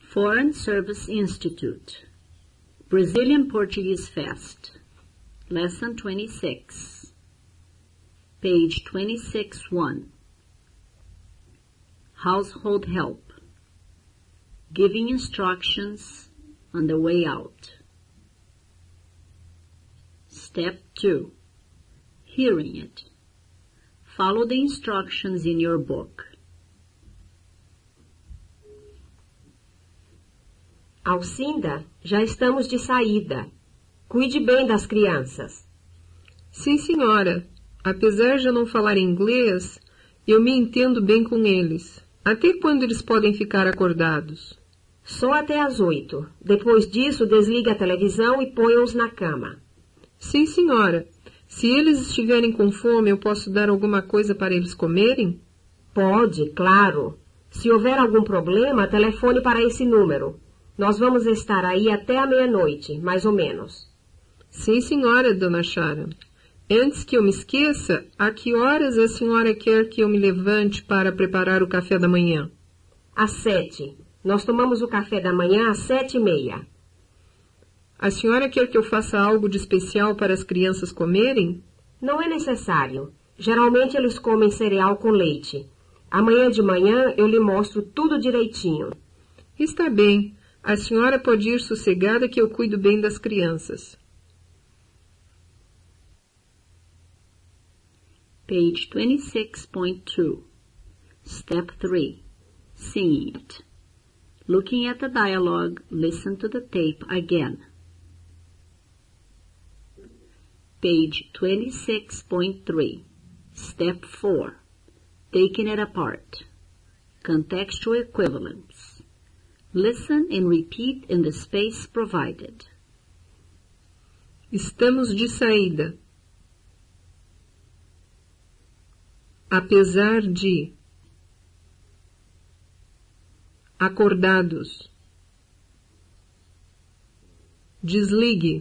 Foreign Service Institute, Brazilian Portuguese Fest, Lesson 26, page 26-1. Household help, giving instructions on the way out. Step 2, hearing it. Follow the instructions in your book. Alcinda, já estamos de saída. Cuide bem das crianças. Sim, senhora. Apesar de eu não falar inglês, eu me entendo bem com eles. Até quando eles podem ficar acordados? Só até às 8. Depois disso, desligue a televisão e ponha-os na cama. Sim, senhora. Se eles estiverem com fome, eu posso dar alguma coisa para eles comerem? Pode, claro. Se houver algum problema, telefone para esse número. Nós vamos estar aí até a meia-noite, mais ou menos. Sim, senhora, dona Sharon. Antes que eu me esqueça, a que horas a senhora quer que eu me levante para preparar o café da manhã? Às 7. Nós tomamos o café da manhã às 7:30. A senhora quer que eu faça algo de especial para as crianças comerem? Não é necessário. Geralmente eles comem cereal com leite. Amanhã de manhã eu lhe mostro tudo direitinho. Está bem. A senhora pode ir sossegada que eu cuido bem das crianças. Page 26.2. Step 3. Singing it. Looking at the dialogue, listen to the tape again. Page 26.3. Step 4. Taking it apart. Contextual equivalence. Listen and repeat in the space provided. Estamos de saída. Apesar de. Acordados. Desligue.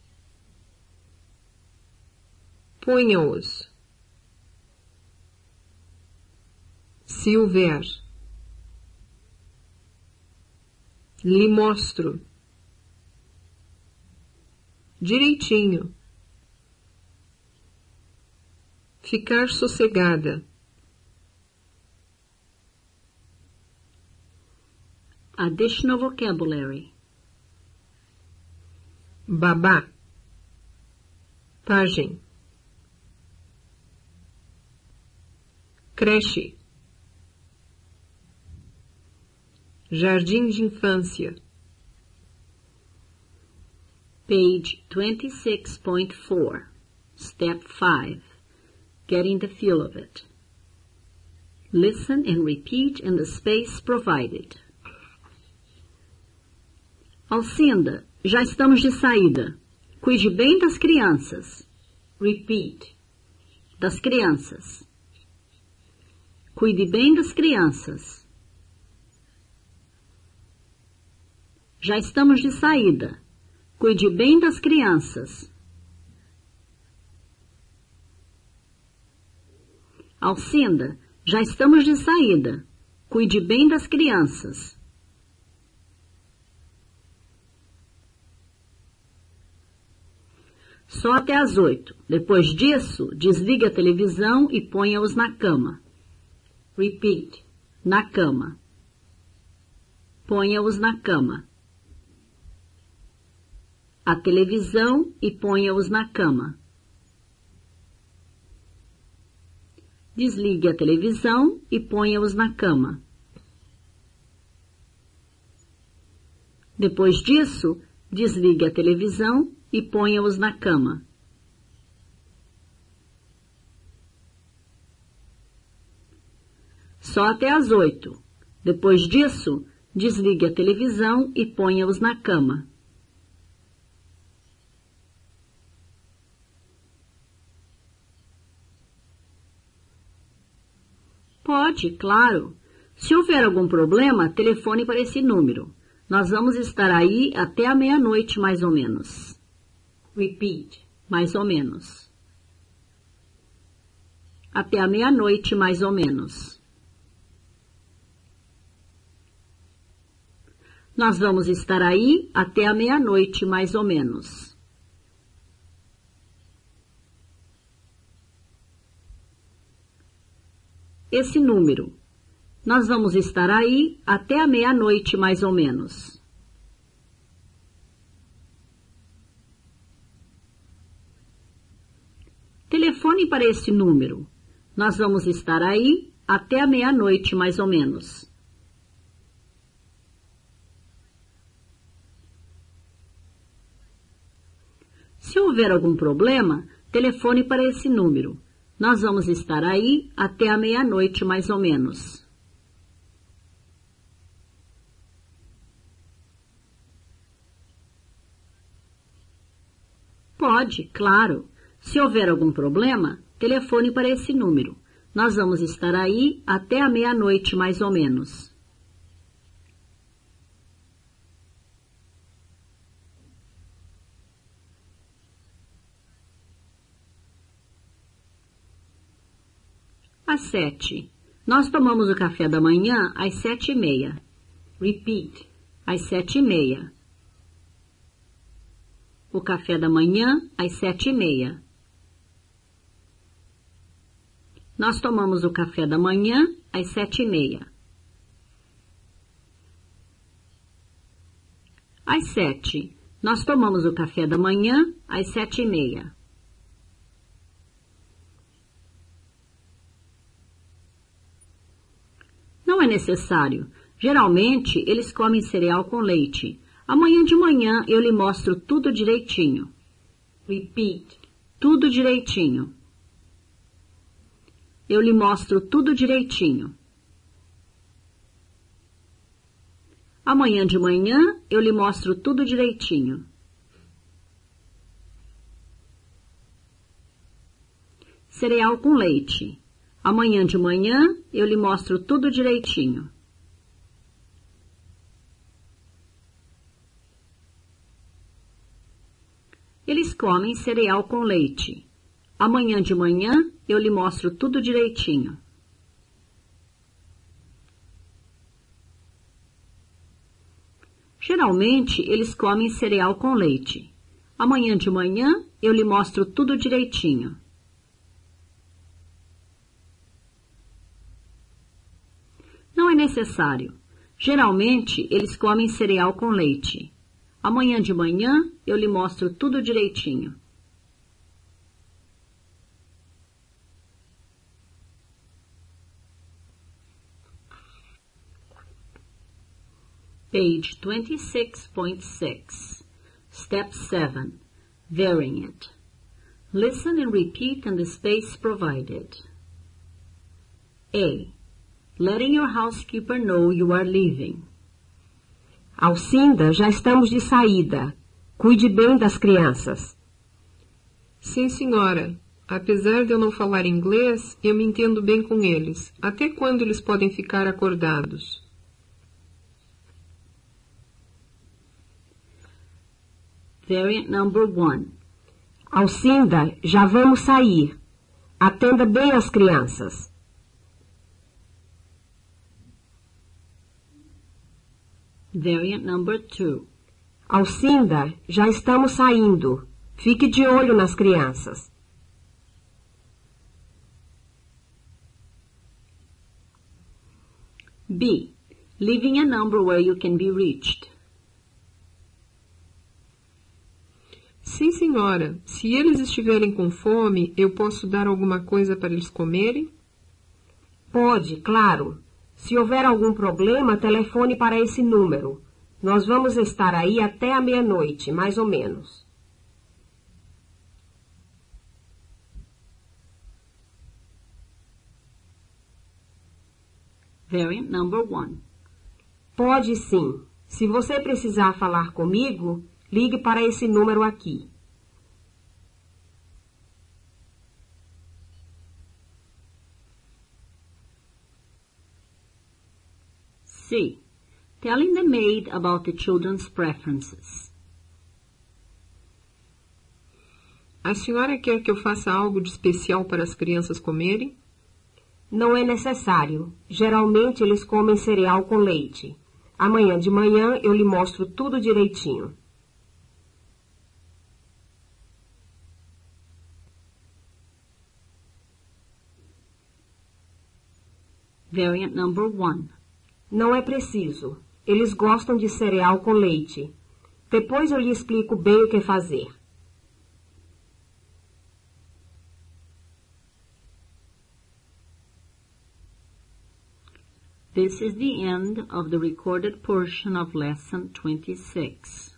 Ponha-os. Se houver. Lhe mostro. Direitinho. Ficar sossegada. Additional vocabulary. Babá. Pajem. Creche. Jardim de infância. Page 26.4. Step 5. Getting the feel of it. Listen and repeat in the space provided. Alcinda, já estamos de saída. Cuide bem das crianças. Repeat. Das crianças. Cuide bem das crianças. Já estamos de saída. Cuide bem das crianças. Alcinda, já estamos de saída. Cuide bem das crianças. Só até às 8. Depois disso, desligue a televisão e ponha-os na cama. Repeat. Na cama. Ponha-os na cama. A televisão e ponha-os na cama. Desligue a televisão e ponha-os na cama. Depois disso, desligue a televisão e ponha-os na cama. Só até às 8. Depois disso, desligue a televisão e ponha-os na cama. Pode, claro. Se houver algum problema, telefone para esse número. Nós vamos estar aí até a meia-noite, mais ou menos. Repeat. Mais ou menos. Até a meia-noite, mais ou menos. Nós vamos estar aí até a meia-noite, mais ou menos. Esse número. Nós vamos estar aí até a meia-noite, mais ou menos. Telefone para esse número. Nós vamos estar aí até a meia-noite, mais ou menos. Se houver algum problema, telefone para esse número. Nós vamos estar aí até a meia-noite, mais ou menos. Pode, claro. Se houver algum problema, telefone para esse número. Nós vamos estar aí até a meia-noite, mais ou menos. Às 7. Nós tomamos o café da manhã às 7:30. Repeat. Às 7:30. O café da manhã às 7:30. Nós tomamos o café da manhã às 7:30. Às 7. Nós tomamos o café da manhã às 7:30. Não é necessário. Geralmente, eles comem cereal com leite. Amanhã de manhã eu lhe mostro tudo direitinho. Repeat. Tudo direitinho. Eu lhe mostro tudo direitinho. Amanhã de manhã eu lhe mostro tudo direitinho. Cereal com leite. Amanhã de manhã eu lhe mostro tudo direitinho. Eles comem cereal com leite. Amanhã de manhã eu lhe mostro tudo direitinho. Geralmente, eles comem cereal com leite. Amanhã de manhã eu lhe mostro tudo direitinho. Não é necessário. Geralmente, eles comem cereal com leite. Amanhã de manhã, eu lhe mostro tudo direitinho. Page 26.6. Step 7. Varying it. Listen and repeat in the space provided. A. Letting your housekeeper know you are leaving. Alcinda, já estamos de saída. Cuide bem das crianças. Sim, senhora. Apesar de eu não falar inglês, eu me entendo bem com eles. Até quando eles podem ficar acordados? Variant number 1. Alcinda, já vamos sair. Atenda bem as crianças. Variant number 2. Alcinda, já estamos saindo. Fique de olho nas crianças. B. Leaving a number where you can be reached. Sim, senhora. Se eles estiverem com fome, eu posso dar alguma coisa para eles comerem? Pode, claro. Se houver algum problema, telefone para esse número. Nós vamos estar aí até a meia-noite, mais ou menos. Variant number 1. Pode sim. Se você precisar falar comigo, ligue para esse número aqui. C. Telling the maid about the children's preferences. A senhora quer que eu faça algo de especial para as crianças comerem? Não é necessário. Geralmente eles comem cereal com leite. Amanhã de manhã eu lhe mostro tudo direitinho. Variant number 1. Não é preciso. Eles gostam de cereal com leite. Depois eu lhe explico bem o que fazer. This is the end of the recorded portion of Lesson 26.